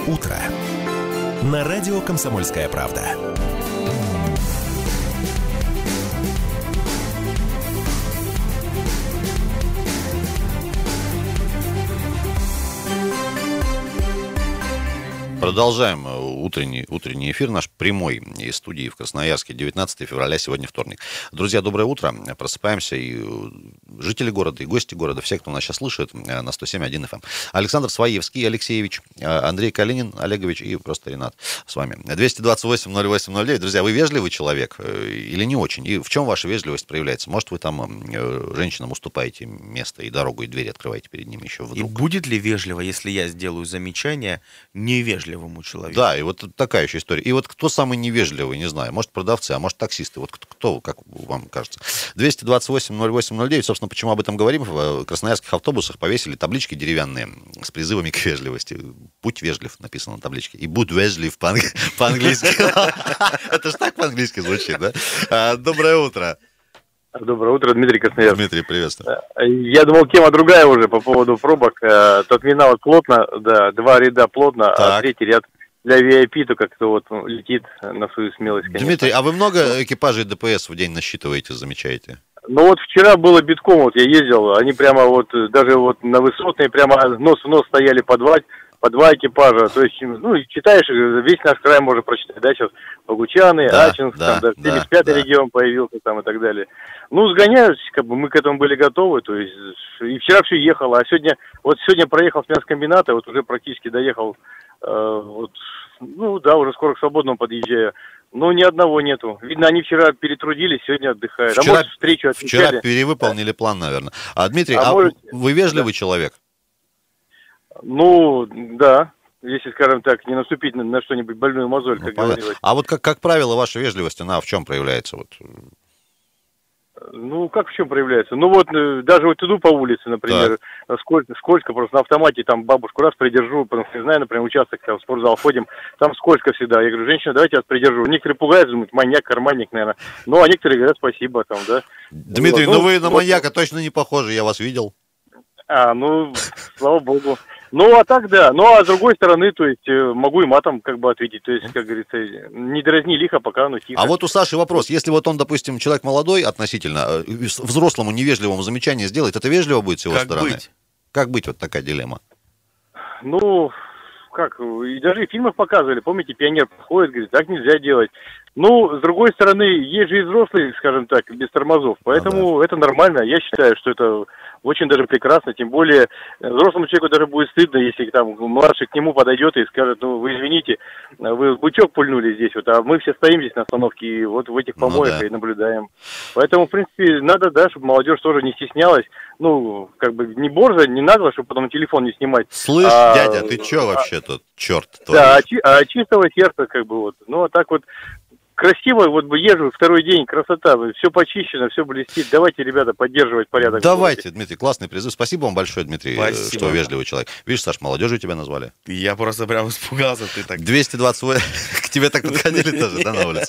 утро» на радио «Комсомольская правда». Продолжаем утренний эфир наш прямой из студии в Красноярске. 19 февраля, сегодня вторник. Друзья, доброе утро. Просыпаемся. И жители города, и гости города, все, кто нас сейчас слышит, на 107.1 FM. Александр Своевский, Алексеевич, Андрей Калинин, Олегович и просто Ренат с вами. 228-08-09. Друзья, вы вежливый человек или не очень? И в чем ваша вежливость проявляется? Может, вы там женщинам уступаете место и дорогу, и двери открываете перед ними еще вдруг? И будет ли вежливо, если я сделаю замечание невежливому человеку? Да, и вот такая еще история. И вот кто самый невежливый, не знаю, может, продавцы, а может, таксисты. Вот кто, как вам кажется? 228-08-09, собственно, почему об этом говорим? В красноярских автобусах повесили таблички деревянные с призывами к вежливости. «Будь вежлив» написано на табличке. И «будь вежлив» по-английски. Это же так по-английски звучит, да? Доброе утро. Доброе утро, Дмитрий Красноярск. Дмитрий, приветствую. Я думал, тема другая уже по поводу пробок. Терминал плотно, да, 2 ряда плотно, а 3-й ряд для VIP, то как-то вот летит на свою смелость, конечно. Дмитрий, а вы много экипажей ДПС в день насчитываете, замечаете? Ну вот вчера было битком, вот я ездил, они прямо вот, даже вот на высотные, прямо нос в нос стояли по два экипажа, то есть, ну, читаешь, весь наш край можно прочитать, да, сейчас Богучаны, Ачинск, там, даже 75-й регион появился там и так далее. Ну, сгоняюсь, как бы мы к этому были готовы, то есть, и вчера все ехало, а сегодня проехал с мясокомбината, вот уже практически доехал, ну, да, уже скоро к Свободному подъезжаю. Ну, ни одного нету. Видно, они вчера перетрудились, сегодня отдыхают. А может, встречу отмечали. Вчера перевыполнили план, наверное. Дмитрий, вы вежливый человек? Ну, да. Если, скажем так, не наступить на что-нибудь больную мозоль, как говорилось. А вот как правило, ваша вежливость, она в чем проявляется? Вот? Ну, как в чем проявляется? Ну, вот, даже вот иду по улице, например, скользко, просто на автомате там бабушку раз придержу, потому что, не знаю, например, участок, там, в спортзал ходим, там скользко всегда. Я говорю, женщина, давайте я вас придержу. Некоторые пугаются, думают, маньяк, карманник, наверное. Ну, а некоторые говорят, спасибо, там, да. Дмитрий, ну вы на маньяка точно не похожи, я вас видел. Ну, слава богу. Ну, а так, да. Ну, а с другой стороны, то есть, могу и матом как бы ответить. То есть, как говорится, не дразни лихо, пока оно тихо. А вот у Саши вопрос. Если вот он, допустим, человек молодой относительно, взрослому невежливому замечание сделает, это вежливо будет с его стороны? Как быть? Вот такая дилемма. Ну, как, и даже в фильмах показывали. Помните, пионер подходит, говорит, так нельзя делать. Ну, с другой стороны, есть же и взрослые, скажем так, без тормозов. Поэтому это нормально. Я считаю, что это очень даже прекрасно. Тем более, взрослому человеку даже будет стыдно, если там младший к нему подойдет и скажет, ну, вы извините, вы в бычок пульнули здесь, вот, а мы все стоим здесь на остановке и вот в этих помоях и наблюдаем. Поэтому, в принципе, надо, да, чтобы молодежь тоже не стеснялась. Ну, как бы не борзо, не нагло, чтобы потом телефон не снимать. Слышь, дядя, ты чё вообще тут, черт творишь? Да, от чистого сердца, как бы вот. Ну, а так вот красиво, вот бы езжу второй день, красота, все почищено, все блестит. Давайте, ребята, поддерживать порядок. Давайте, Дмитрий, классный призыв. Спасибо вам большое, Дмитрий, Спасибо. Что вежливый человек. Видишь, Саш, молодежью тебя назвали. Я просто прям испугался, ты так. 228, к тебе так подходили тоже, да, на улице?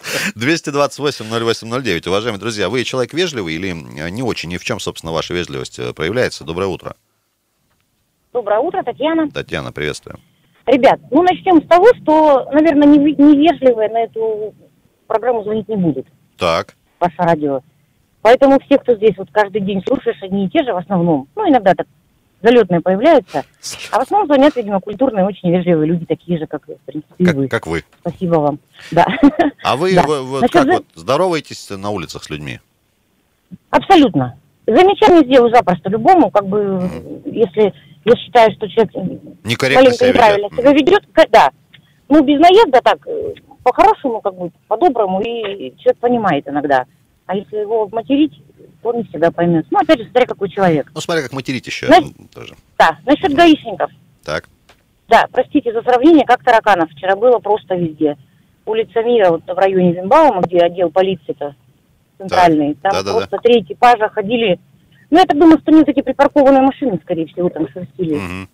228-08-09. Уважаемые друзья, вы человек вежливый или не очень? И в чем, собственно, ваша вежливость проявляется? Доброе утро. Доброе утро, Татьяна. Татьяна, приветствую. Ребят, ну начнем с того, что, наверное, невежливые на эту программу звонить не будут. Так. Ваше радио. Поэтому все, кто здесь вот каждый день слушаешь, одни и те же в основном, ну, иногда так залетные появляются, а в основном звонят, видимо, культурные, очень вежливые люди, такие же, как, в принципе, и вы. Как вы. Спасибо вам. Да. А вы вот как вот здороваетесь на улицах с людьми? Абсолютно. Замечание сделаю запросто любому, как бы, если я считаю, что человек маленько неправильно себя ведет, да. Ну, без наезда так, по-хорошему, как бы, по-доброму, и человек понимает иногда. А если его материть, то он не всегда поймет. Ну, опять же, смотря какой человек. Ну, смотря как материть еще тоже. Да, насчет гаишников. Так. Да, простите за сравнение, как тараканов. Вчера было просто везде. Улица Мира, вот в районе Винбаума, где отдел полиции-то центральный. Там просто 3 экипажа ходили. Ну, я так думаю, что они вот эти припаркованные машины, скорее всего, там шерстили. Угу.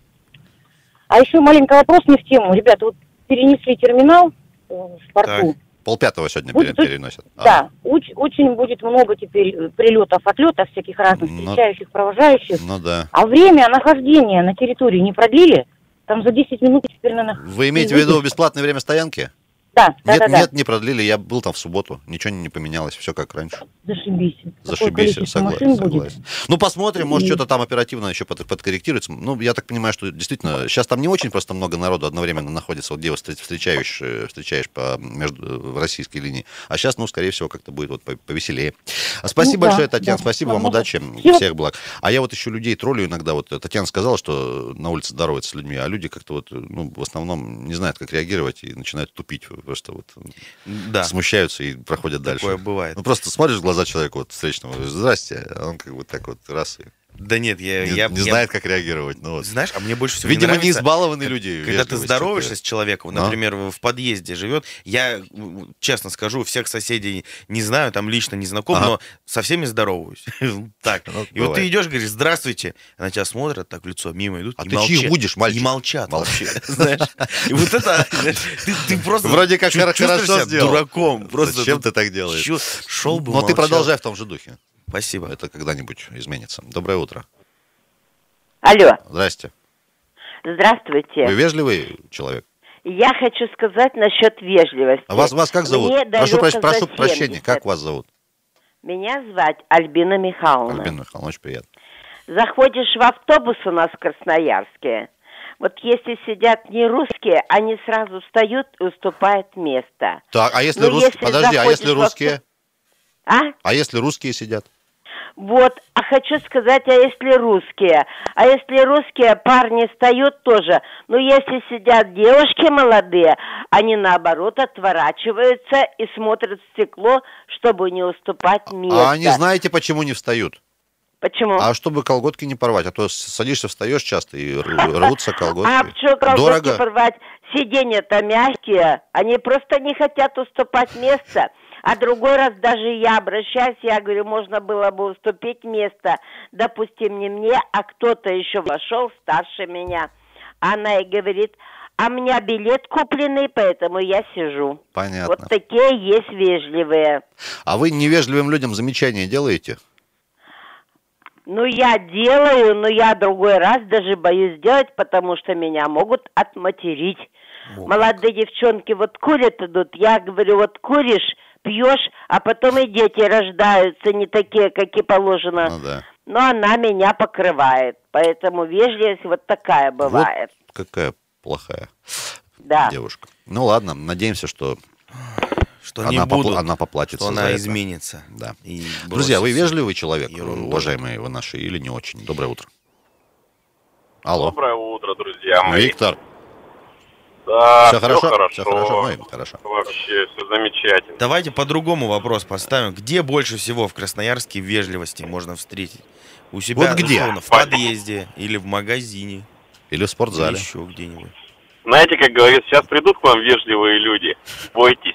А еще маленький вопрос не в тему. Ребята, вот перенесли терминал в порту. Так. 5:30 сегодня переносят. Да, очень будет много теперь прилетов, отлетов, всяких разных, встречающих, провожающих. Ну да. А время нахождения на территории не продлили. Там за 10 минут теперь Вы имеете в виду бесплатное время стоянки? Да, Нет, не продлили. Я был там в субботу. Ничего не поменялось. Все как раньше. Зашибись, согласен. Ну, посмотрим, может, что-то там оперативно еще подкорректируется. Ну, я так понимаю, что действительно, сейчас там не очень просто много народу одновременно находится, вот где вы встречаешь в российской линии. А сейчас, ну, скорее всего, как-то будет вот повеселее. Спасибо большое, Татьяна, спасибо вам, удачи, всех благ. А я вот еще людей троллю иногда. Вот Татьяна сказала, что на улице здоровается с людьми, а люди как-то вот, ну, в основном не знают, как реагировать и начинают тупить. Просто вот смущаются и проходят дальше. Такое бывает. Ну, просто смотришь в глаза человеку вот встречному, здрасте, а он как бы так вот раз и... Да нет, не знает, как реагировать. Ну, вот. Знаешь, а мне больше всего видимо, не избалованные люди. Когда ты здороваешься с человеком, например, в подъезде живет, я, честно скажу, всех соседей не знаю, там лично не знаком, но со всеми здороваюсь. Так. И вот ты идешь, говоришь, здравствуйте, а на тебя смотрят так в лицо, мимо идут. А ты чьих будешь, мальчик? И молчат вообще. Знаешь? И вот это, ты просто вроде как хорошо сделал. Дураком. Зачем ты так делаешь? Шел бы, но ты продолжай в том же духе. Спасибо. Это когда-нибудь изменится. Доброе утро. Алло. Здрасте. Здравствуйте. Вы вежливый человек? Я хочу сказать насчет вежливости. А вас как зовут? Прошу прощения, как вас зовут? Меня звать Альбина Михайловна. Альбина Михайловна, очень приятно. Заходишь в автобус у нас в Красноярске. Вот если сидят не русские, они сразу встают и уступают место. Так, а если русские? Подожди, а если русские? А если русские сидят? Вот, а хочу сказать, а если русские? А если русские парни встают тоже? Ну, если сидят девушки молодые, они наоборот отворачиваются и смотрят в стекло, чтобы не уступать место. А они знаете, почему не встают? Почему? А чтобы колготки не порвать, а то садишься, встаешь часто и рвутся колготки. А что колготки порвать? Сиденья-то мягкие, они просто не хотят уступать место. А другой раз даже я обращаюсь, я говорю, можно было бы уступить место, допустим, не мне, а кто-то еще вошел старше меня. Она и говорит, а у меня билет купленный, поэтому я сижу. Понятно. Вот такие есть вежливые. А вы невежливым людям замечания делаете? Ну, я делаю, но я другой раз даже боюсь делать, потому что меня могут отматерить. Молодые девчонки вот курят идут, я говорю, вот куришь, пьешь, а потом и дети рождаются не такие, как и положено. Ну, да. Но она меня покрывает, поэтому вежливость вот такая бывает. Вот какая плохая девушка. Ну ладно, надеемся, что она поплатится что за она это. изменится. Да. Друзья, вы вежливый человек, уважаемые вы наши, или не очень? Доброе утро. Алло. Доброе утро, друзья мои. Виктор. Да, все хорошо? Все хорошо. Ну, хорошо. Вообще, все замечательно. Давайте по-другому вопрос поставим. Где больше всего в Красноярске вежливости можно встретить? У себя, вот где? Условно, в подъезде, или в магазине. Или в спортзале. Или еще где-нибудь. Знаете, как говорят, сейчас придут к вам вежливые люди. Бойтесь.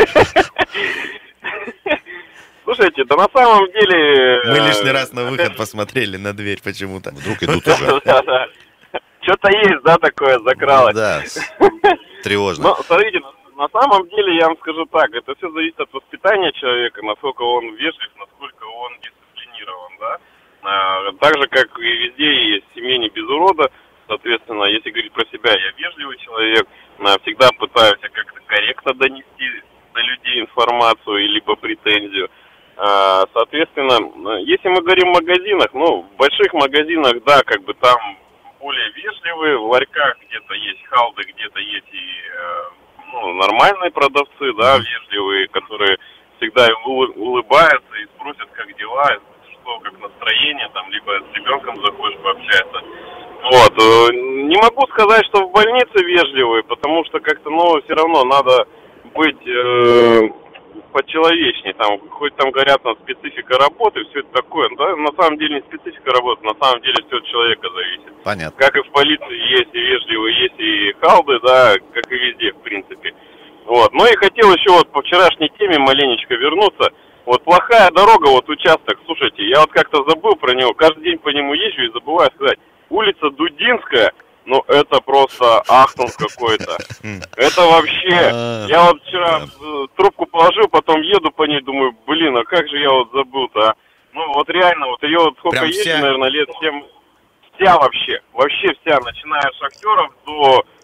Слушайте, да на самом деле... Мы лишний раз на выход посмотрели, на дверь почему-то. Вдруг идут уже. Что-то есть, да, такое закралось. Да, тревожно. Но, смотрите, на самом деле, я вам скажу так, это все зависит от воспитания человека, насколько он вежлив, насколько он дисциплинирован, да. Так же, как и везде, есть семьи не без урода, соответственно, если говорить про себя, я вежливый человек, всегда пытаюсь как-то корректно донести до людей информацию, либо претензию. Соответственно, если мы говорим о магазинах, ну, в больших магазинах, да, как бы там более вежливые, в ларьках где-то есть халды, где-то есть и нормальные продавцы, да, вежливые, которые всегда улыбаются и спросят, как дела, что, как настроение, там, либо с ребенком заходишь пообщаться. Вот, не могу сказать, что в больнице вежливые, потому что как-то, все равно надо быть почеловечнее, там, хоть там говорят, специфика работы, все это такое, да, на самом деле не специфика работы, на самом деле все от человека зависит. Понятно. Как и в полиции есть и вежливые, есть и халды, да, как и везде, в принципе. Вот, ну и хотел еще вот по вчерашней теме маленечко вернуться. Вот плохая дорога, вот участок, слушайте, я вот как-то забыл про него, каждый день по нему езжу и забываю сказать. Улица Дудинская, ну это просто ахтунг какой-то. Это вообще, я вот вчера трубку положил, потом еду по ней, думаю, блин, а как же я вот забыл-то, а? Ну вот реально, вот ее вот сколько ездил, наверное, лет 7, вся вообще вся, начиная от шахтеров до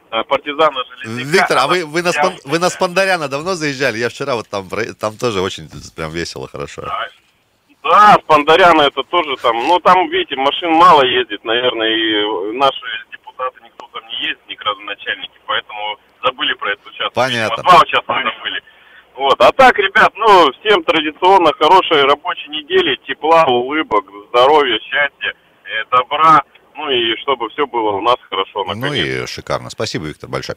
партизана Железняка. Виктор, а вы на Спандаряна давно заезжали? Я вчера вот там тоже очень прям весело, хорошо. Да, Спандаряна это тоже там, ну там, видите, машин мало ездит, наверное, и наши депутаты никто там не ездит, ни градоначальники, поэтому забыли про этот участок. Понятно. 2 участка забыли. Вот. А так, ребят, ну, всем традиционно хорошей рабочей недели, тепла, улыбок, здоровья, счастья, добра. Ну и чтобы все было у нас хорошо. Ну и шикарно. Спасибо, Виктор, большое.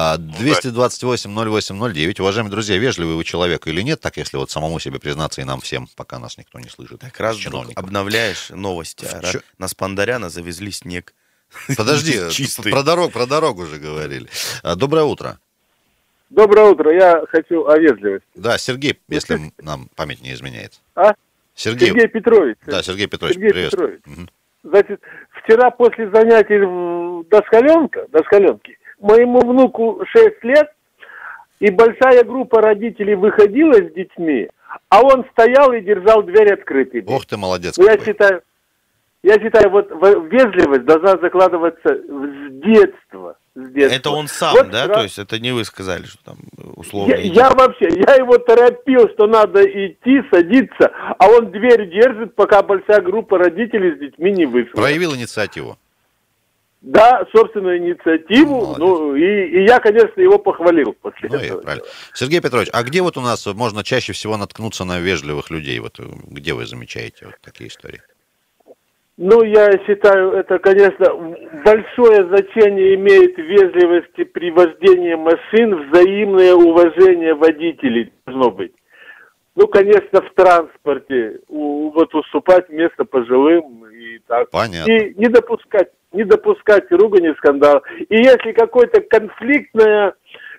228-08-09. Уважаемые друзья, вежливый вы человек или нет, так если вот самому себе признаться и нам всем, пока нас никто не слышит. Так раз обновляешь новости, на Спандаряна завезли снег. Подожди, про дорогу же говорили. Доброе утро. Доброе утро, я хочу о вежливости. Да, Сергей, если нам память не изменяет. А? Сергей Петрович. Да, Сергей Петрович, приветствую. Значит, вчера после занятий в Доскаленке, моему внуку 6 лет, и большая группа родителей выходила с детьми, а он стоял и держал дверь открытой. Ох ты, молодец. Я считаю, вот вежливость должна закладываться с детства. Это он сам, вот, да? То есть это не вы сказали, что там условно... Я его торопил, что надо идти, садиться, а он дверь держит, пока большая группа родителей с детьми не вышла. Проявил инициативу. Да, собственную инициативу, ну и я, конечно, его похвалил после этого. Правильно. Сергей Петрович, а где вот у нас можно чаще всего наткнуться на вежливых людей? Вот где вы замечаете вот такие истории? Ну, я считаю, это, конечно, большое значение имеет вежливости при вождении машин, взаимное уважение водителей должно быть. Ну, конечно, в транспорте вот уступать место пожилым и так. Понятно. И не допускать ругани, скандал. И если какое-то конфликтное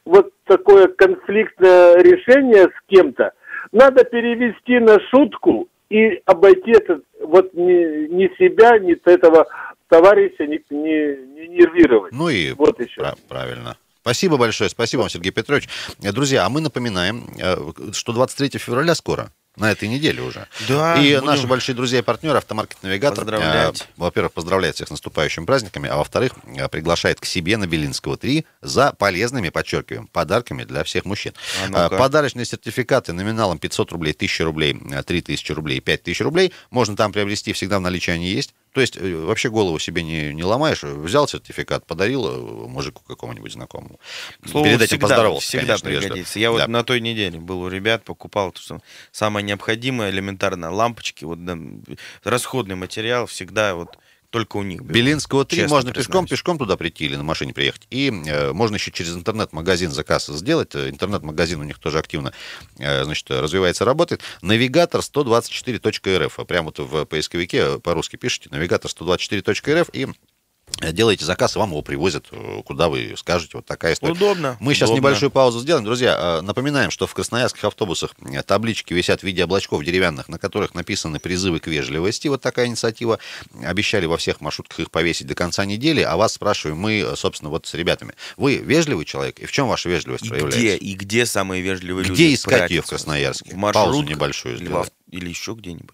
решение с кем-то, надо перевести на шутку и обойти это, вот ни себя, ни этого товарища не нервировать. Ну и вот еще. Правильно. Спасибо большое, спасибо вам, Сергей Петрович. Друзья, а мы напоминаем, что 23 февраля скоро. На этой неделе уже. Да, и наши большие друзья и партнеры «Автомаркет Навигатор», во-первых, поздравляет всех с наступающими праздниками, а во-вторых, приглашает к себе на Белинского 3 за полезными, подчеркиваем, подарками для всех мужчин. Подарочные сертификаты номиналом 500 рублей, 1000 рублей, 3000 рублей, 5000 рублей можно там приобрести, всегда в наличии они есть. То есть вообще голову себе не ломаешь, взял сертификат, подарил мужику какому-нибудь знакомому. Слово перед этим поздоровался, всегда пригодится. Я вот на той неделе был у ребят, покупал то, что самое необходимое, элементарно, лампочки, вот расходный материал всегда вот только у них. Белинского 3 можно пешком туда прийти или на машине приехать. И можно еще через интернет-магазин заказ сделать. Интернет-магазин у них тоже активно, значит, развивается, работает. Навигатор 124.рф. Прямо вот в поисковике по-русски пишите навигатор 124.рф и делаете заказ, и вам его привозят, куда вы скажете. Вот такая история. Удобно. Мы сейчас небольшую паузу сделаем. Друзья, напоминаем, что в красноярских автобусах таблички висят в виде облачков деревянных, на которых написаны призывы к вежливости. Вот такая инициатива. Обещали во всех маршрутках их повесить до конца недели, а вас спрашиваем мы, собственно, вот с ребятами. Вы вежливый человек? И в чем ваша вежливость проявляется? Где самые вежливые люди? Где искать ее в Красноярске? В паузу небольшую сделаем. Или еще где-нибудь.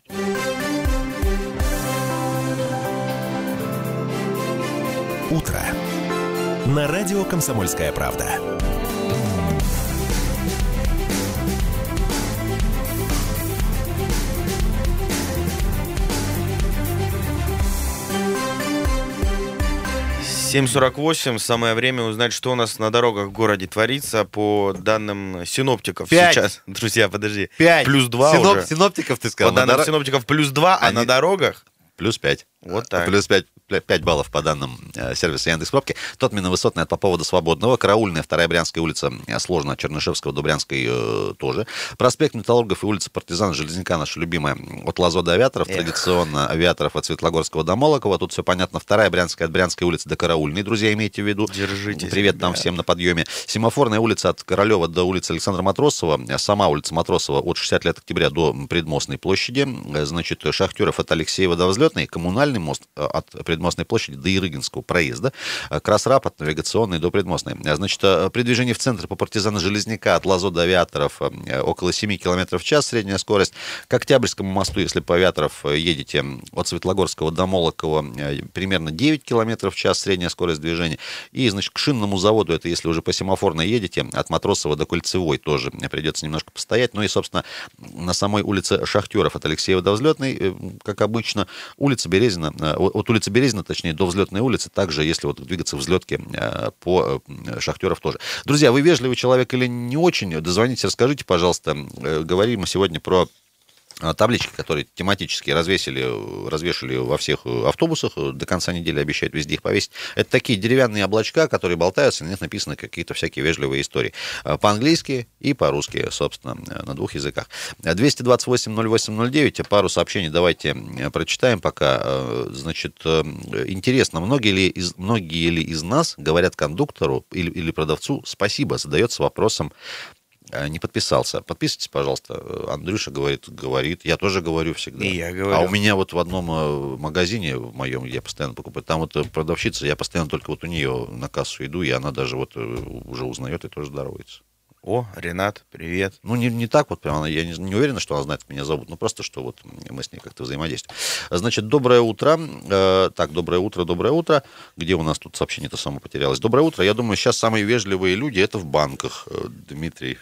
Утро. На радио «Комсомольская правда». «7:48». Самое время узнать, что у нас на дорогах в городе творится по данным синоптиков. 5. Сейчас, друзья, подожди. 5. Плюс 2 уже. Синоптиков ты сказал. По данным синоптиков плюс 2, а на дорогах? Плюс 5. Вот так. Плюс 5 баллов по данным сервиса Яндекс.Пробки. Тотмино-Высотная от Попова до Свободного. Караульная, 2-я Брянская улица, сложно от Чернышевского до Брянской тоже. Проспект Металлургов и улица Партизана Железняка, наша любимая, от Лазо до Авиаторов. Традиционно Авиаторов от Светлогорского до Молокова. Тут все понятно. 2-я Брянская от Брянской улицы до Караульной. Друзья, имейте в виду. Держитесь. Привет там всем на подъеме. Семафорная улица от Королева до улицы Александра Матросова. Сама улица Матросова от 60 лет октября до Предмостной площади. Значит, Шахтеров от Алексеева до Взлетной. Коммунальная Центральный мост от Предмостной площади до Ярыгинского проезда, Красрап от Навигационной до Предмостной. Значит, при движении в центр по Партизана Железняка от Лазо до Авиаторов около 7 км в час средняя скорость. К Октябрьскому мосту, если по Авиаторов едете от Светлогорского до Молокова, примерно 9 км в час средняя скорость движения. И, значит, к шинному заводу, это если уже по семафорной едете, от Матросова до Кольцевой тоже придется немножко постоять. Ну и, собственно, на самой улице Шахтеров от Алексеева до Взлетной, как обычно, улица Березина, от улицы Березина, точнее, до Взлетной улицы, также, если вот двигаться в Взлетке по Шахтеров тоже. Друзья, вы вежливый человек или не очень? Дозвоните, расскажите, пожалуйста. Говорим мы сегодня про таблички, которые тематически развешали во всех автобусах, до конца недели обещают везде их повесить. Это такие деревянные облачка, которые болтаются, на них написаны какие-то всякие вежливые истории. По-английски и по-русски, собственно, на двух языках. 228-08-09, пару сообщений давайте прочитаем пока. Значит, интересно, многие ли из нас говорят кондуктору или продавцу «спасибо», задается вопросом, не подписался. Подписывайтесь, пожалуйста. Андрюша говорит, я тоже говорю всегда. И я говорю. А у меня вот в одном магазине, в моем, я постоянно покупаю, там вот продавщица, я постоянно только вот у нее на кассу иду, и она даже вот уже узнает и тоже здоровается. О, Ренат, привет. Ну, не так вот прям, я не уверена, что она знает, как меня зовут, но просто, что вот мы с ней как-то взаимодействуем. Значит, доброе утро. Так, доброе утро. Где у нас тут сообщение-то само потерялось? Доброе утро. Я думаю, сейчас самые вежливые люди это в банках, Дмитрий.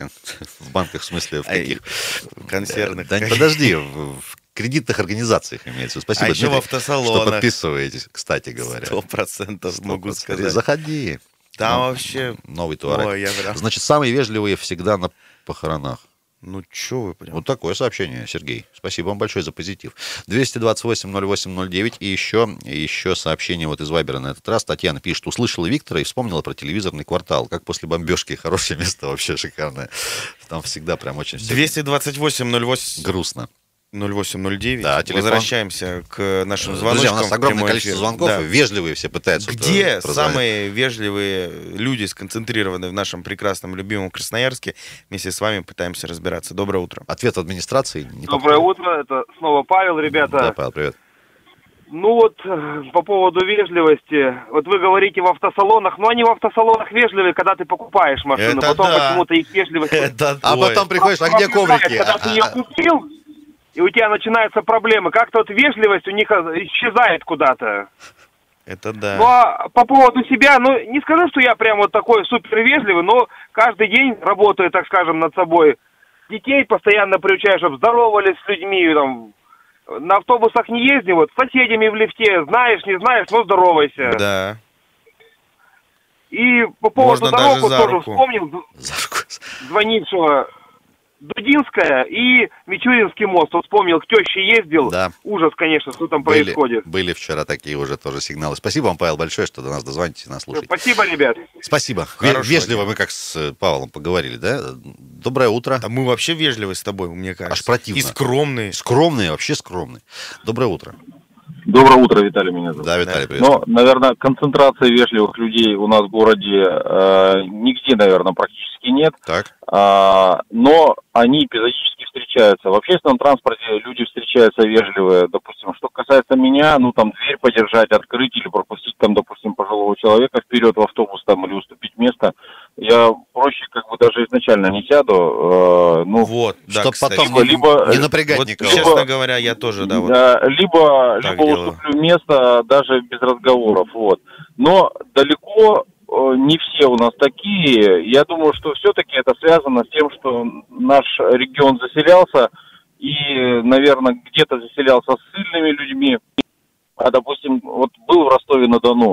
В банках, в смысле, в каких? Консервных. Да, подожди, в кредитных организациях имеется. Спасибо, Дмитрий, еще в автосалонах. Что подписываетесь, кстати говоря. 100% могу сказать. Заходи. Там вообще... Новый Туарек. Ой, я прям... Значит, самые вежливые всегда на похоронах. Ну, чё вы прям... Вот такое сообщение, Сергей. Спасибо вам большое за позитив. 228-08-09. И еще сообщение вот из Вайбера на этот раз. Татьяна пишет, услышала Виктора и вспомнила про телевизорный квартал. Как после бомбежки. Хорошее место, вообще шикарное. Там всегда прям очень... 228-08... Грустно. 0809. Да, возвращаемся к нашим звоночкам. Друзья, у нас огромное количество звонков, да. Вежливые все пытаются. Где самые вежливые люди сконцентрированы в нашем прекрасном, любимом Красноярске? Вместе с вами пытаемся разбираться. Доброе утро. Ответ администрации. Доброе утро, это снова Павел, ребята. Да, Павел, привет. Ну вот, по поводу вежливости, вот вы говорите в автосалонах, но они в автосалонах вежливые, когда ты покупаешь машину, это потом да. почему-то их вежливость... А потом приходишь, а где коврики? Когда ты ее купил, и у тебя начинаются проблемы. Как-то вот вежливость у них исчезает куда-то. Это да. Ну, а по поводу себя, ну, не скажу, что я прям вот такой супер вежливый, но каждый день работаю, так скажем, над собой. Детей постоянно приучаю, чтобы здоровались с людьми, там, на автобусах не езди, вот, с соседями в лифте, знаешь, не знаешь, но здоровайся. Да. И по поводу Можно дорог даже за тоже руку. вспомнил звонившего. Дудинская и Мичуринский мост. Вот вспомнил, к теще ездил. Да. Ужас, конечно, что там происходит. Были вчера такие уже тоже сигналы. Спасибо вам, Павел, большое, что до нас дозвонитесь и нас слушаете. Спасибо, ребят. Спасибо. Вежливо мы как с Павлом поговорили, да? Доброе утро. А мы вообще вежливы с тобой, мне кажется. Аж противно. И скромные. Скромные, вообще скромные. Доброе утро. Доброе утро, Виталий меня зовут. Да, Виталий, привет. Но, наверное, концентрация вежливых людей у нас в городе нигде, наверное, практически нет. Так. Но они эпизодически встречаются. В общественном транспорте люди встречаются вежливые. Допустим, что касается меня, ну, там, дверь подержать, открыть или пропустить, там, допустим, пожилого человека вперед в автобус, там, или уступить место. Я проще, как бы, даже изначально не сяду. Ну, вот, да, чтоб кстати. потом не напрягать вот, никого. честно говоря, я тоже, да, вот. Либо делаю. уступлю место даже без разговоров, вот. Но далеко не все у нас такие. Я думаю, что все-таки это связано с тем, что наш регион заселялся и, наверное, где-то заселялся с сильными людьми. А, допустим, вот был в Ростове-на-Дону,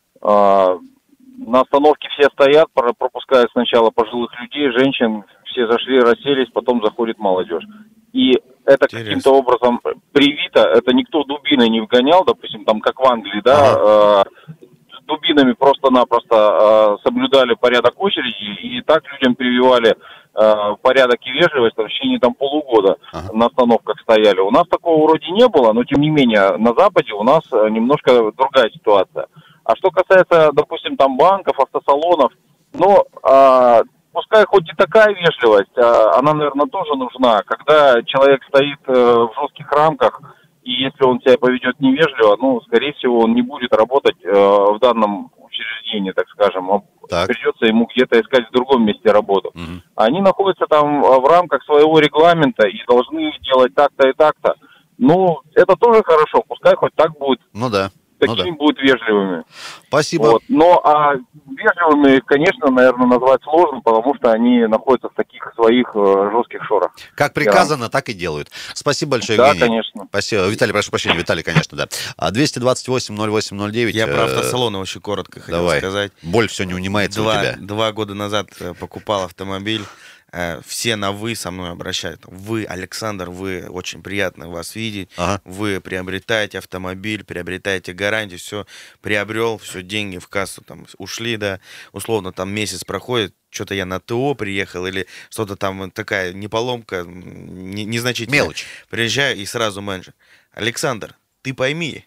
на остановке все стоят, пропускают сначала пожилых людей, женщин, все зашли, расселись, потом заходит молодежь. И это каким-то образом привито, это никто дубиной не вгонял, допустим, там как в Англии, да, дубинами просто-напросто соблюдали порядок очереди, и так людям прививали порядок и вежливость в течение там полугода на остановках стояли. У нас такого вроде не было, но тем не менее на Западе у нас немножко другая ситуация. А что касается, допустим, там банков, автосалонов, ну, пускай хоть и такая вежливость, она, наверное, тоже нужна, когда человек стоит в жестких рамках, и если он себя поведет невежливо, ну, скорее всего, он не будет работать в данном учреждении, так скажем. Придется ему где-то искать в другом месте работу. Они находятся там в рамках своего регламента и должны делать так-то и так-то. Ну, это тоже хорошо, пускай хоть так будет. Ну да. Такими будут вежливыми. Спасибо. Вот. Но вежливыми, конечно, наверное, назвать сложно, потому что они находятся в таких своих жестких шорах. Как приказано, так и делают. Спасибо большое, да, Евгений. Да, конечно. Спасибо. Виталий, прошу прощения. Виталий, конечно, да. 228-08-09. Я про автосалоны очень коротко хотел сказать. Боль все не унимается у тебя. 2 года назад покупал автомобиль. Все на «вы» со мной обращаются. Вы, Александр, вы, очень приятно вас видеть. Вы приобретаете автомобиль, приобретаете гарантию, все приобрел, все, деньги в кассу там ушли, да, условно там месяц проходит, что-то я на ТО приехал или что-то там такая неполомка, незначительная. Мелочь. Приезжаю и сразу менеджер. Александр, ты пойми.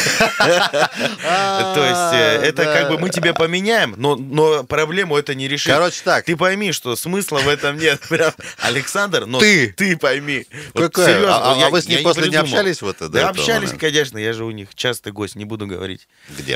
То есть это как бы мы тебя поменяем, но проблему это не решит. Короче так. Ты пойми, что смысла в этом нет. Александр, но ты пойми. Серьезно. А вы с ней после не общались? Да, общались, конечно. Я же у них частый гость, не буду говорить. Где?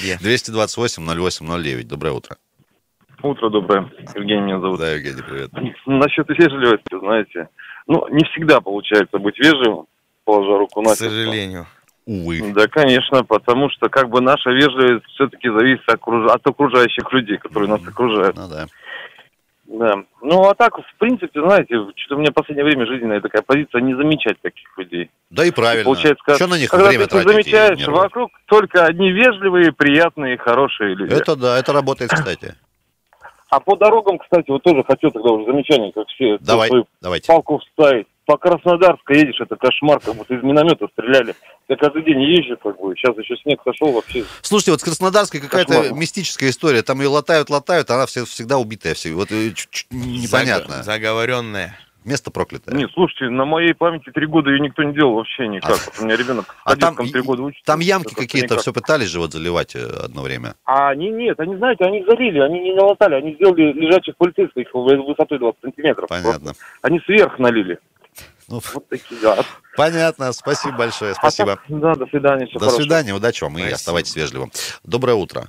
228-08-09. Доброе утро. Утро доброе. Евгений меня зовут. Да, Евгений, привет. Насчет вежливости, знаете, не всегда получается быть вежливым, положа руку на сердце. К сожалению. Увы. Да, конечно, потому что наша вежливость все-таки зависит от окружающих людей, которые нас окружают. Ну да. Да. Ну, а так, в принципе, знаете, что-то у меня в последнее время жизненная такая позиция не замечать таких людей. Да и правильно. Получается, что на них когда время ты замечаешь, вокруг только одни вежливые, приятные, хорошие люди. Это да, это работает, кстати. А по дорогам, кстати, вот тоже хочу тогда уже замечание, как все. Давайте. Палку вставить. По Краснодарску едешь, это кошмар, как будто из миномета стреляли. Я каждый день езжу, как бы, сейчас еще снег сошел вообще. Слушайте, вот с Краснодарской какая-то мистическая история, там ее латают, она всегда убитая, вот непонятно. Заговоренная. Место проклятое. Нет, слушайте, на моей памяти 3 года ее никто не делал вообще никак. Вот у меня ребенок в 3 года учится. Там ямки какие-то все пытались же заливать одно время. Нет, они, знаете, они залили, они не налатали, они сделали лежачих полицейских высотой 20 сантиметров. Понятно. Просто. Они сверх налили. Вот такие, да. Понятно, спасибо большое, спасибо. Да, до свидания. До свидания, удачи вам и оставайтесь вежливым. Доброе утро.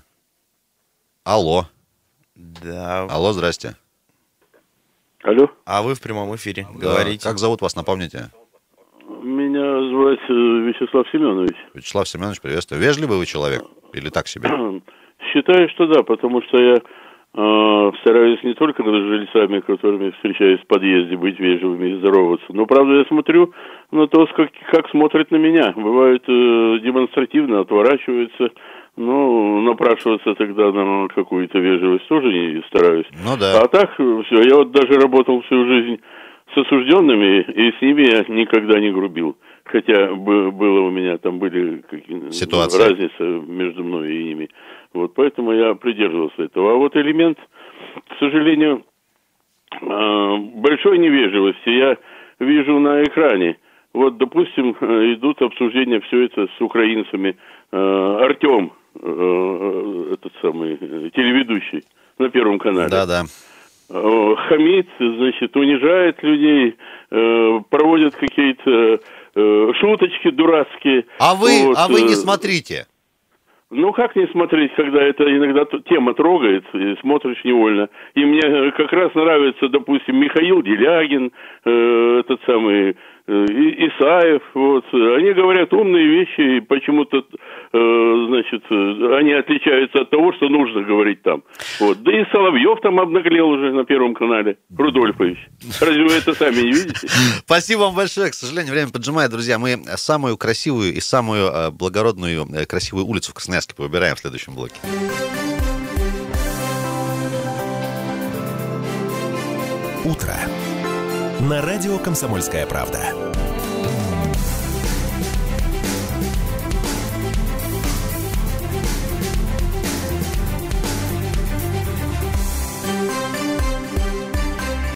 Алло. Да. Алло, здрасте. Алло. А вы в прямом эфире, да. Говорите. Как зовут вас, напомните? Меня зовут Вячеслав Семенович. Вячеслав Семенович, приветствую. Вежливый вы человек или так себе? Считаю, что да, потому что я стараюсь не только с жильцами, которыми встречаюсь в подъезде, быть вежливыми и здороваться. Но, правда, я смотрю на то, как смотрят на меня. Бывают демонстративно отворачиваются. Напрашиваться тогда на какую-то вежливость тоже не стараюсь. Ну да. А так, все, я вот даже работал всю жизнь с осужденными, и с ними я никогда не грубил. Хотя было у меня, там были какие-то разницы между мной и ними. Вот, поэтому я придерживался этого. А вот элемент, к сожалению, большой невежливости я вижу на экране. Вот, допустим, идут обсуждения, все это с украинцами. Артем, этот самый телеведущий на Первом канале. Да. Хамит, значит, унижает людей, проводит какие-то шуточки дурацкие. А вы не смотрите? Как не смотреть, когда это иногда тема трогает, и смотришь невольно. И мне как раз нравится, допустим, Михаил Делягин, этот самый Исаев, вот. Они говорят умные вещи, и почему-то, значит, они отличаются от того, что нужно говорить там. Вот. Да и Соловьев там обнаглел уже на Первом канале, Рудольфович. Разве вы это сами не видите? Спасибо вам большое. К сожалению, время поджимает, друзья. Мы самую красивую и самую благородную, красивую улицу в Красноярске выбираем в следующем блоке. Утро. На радио «Комсомольская правда».